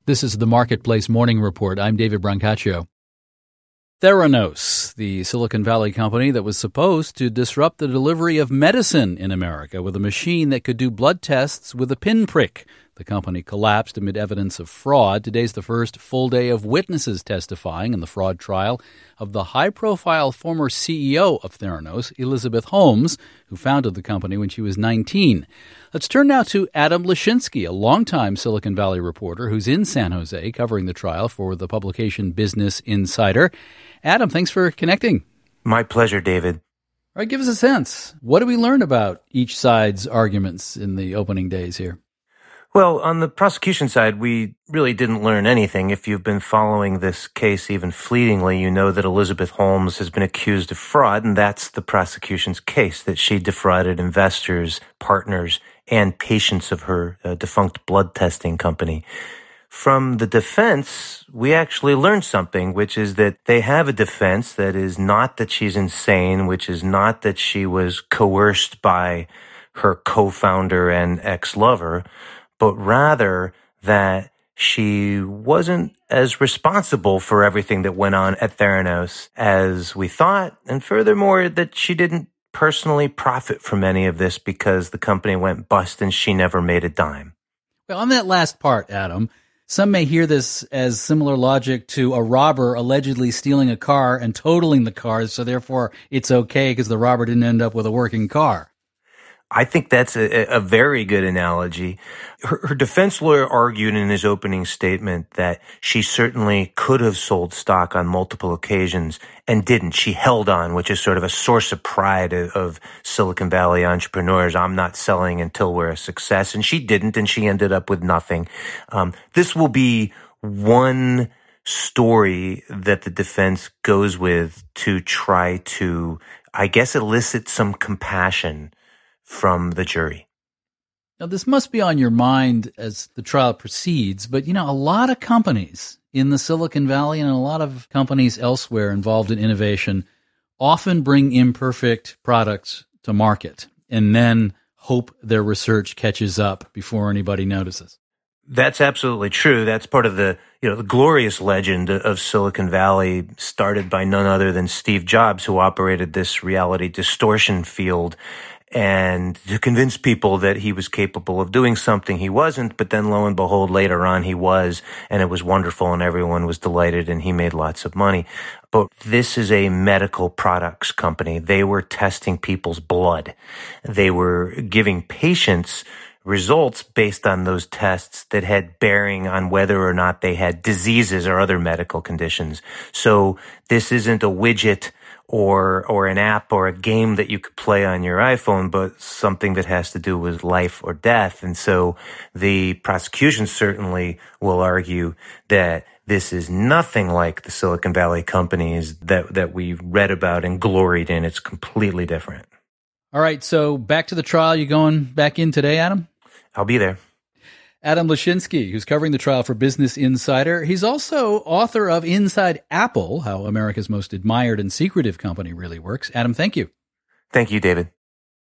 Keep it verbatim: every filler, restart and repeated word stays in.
This is the Marketplace Morning Report. I'm David Brancaccio. Theranos, the Silicon Valley company that was supposed to disrupt the delivery of medicine in America with a machine that could do blood tests with a pinprick. The company collapsed amid evidence of fraud. Today's the first full day of witnesses testifying in the fraud trial of the high-profile former C E O of Theranos, Elizabeth Holmes, who founded the company when she was nineteen. Let's turn now to Adam Lashinsky, a longtime Silicon Valley reporter who's in San Jose covering the trial for the publication Business Insider. Adam, thanks for connecting. My pleasure, David. All right, give us a sense. What do we learn about each side's arguments in the opening days here? Well, on the prosecution side, we really didn't learn anything. If you've been following this case even fleetingly, you know that Elizabeth Holmes has been accused of fraud, and that's the prosecution's case, that she defrauded investors, partners, and patients of her uh, defunct blood testing company. From the defense, we actually learned something, which is that they have a defense that is not that she's insane, which is not that she was coerced by her co-founder and ex-lover, but rather that she wasn't as responsible for everything that went on at Theranos as we thought, and furthermore, that she didn't personally profit from any of this because the company went bust and she never made a dime. Well, on that last part, Adam, some may hear this as similar logic to a robber allegedly stealing a car and totaling the car, so therefore it's okay because the robber didn't end up with a working car. I think that's a, a very good analogy. Her, her defense lawyer argued in his opening statement that she certainly could have sold stock on multiple occasions and didn't. She held on, which is sort of a source of pride of, of Silicon Valley entrepreneurs. I'm not selling until we're a success. And she didn't, and she ended up with nothing. Um, this will be one story that the defense goes with to try to, I guess, elicit some compassion from the jury. Now, this must be on your mind as the trial proceeds, but, you know, a lot of companies in the Silicon Valley and a lot of companies elsewhere involved in innovation often bring imperfect products to market and then hope their research catches up before anybody notices. That's absolutely true. That's part of the, you know, the glorious legend of Silicon Valley, started by none other than Steve Jobs, who operated this reality distortion field, and to convince people that he was capable of doing something he wasn't, but then lo and behold, later on he was, and it was wonderful and everyone was delighted and he made lots of money. But this is a medical products company. They were testing people's blood. They were giving patients results based on those tests that had bearing on whether or not they had diseases or other medical conditions. So this isn't a widget or or an app or a game that you could play on your iPhone, but something that has to do with life or death. And so the prosecution certainly will argue that this is nothing like the Silicon Valley companies that, that we read about and gloried in. It's completely different. All right, so back to the trial. You going back in today, Adam? I'll be there. Adam Lashinsky, who's covering the trial for Business Insider. He's also author of Inside Apple, How America's Most Admired and Secretive Company Really Works. Adam, thank you. Thank you, David.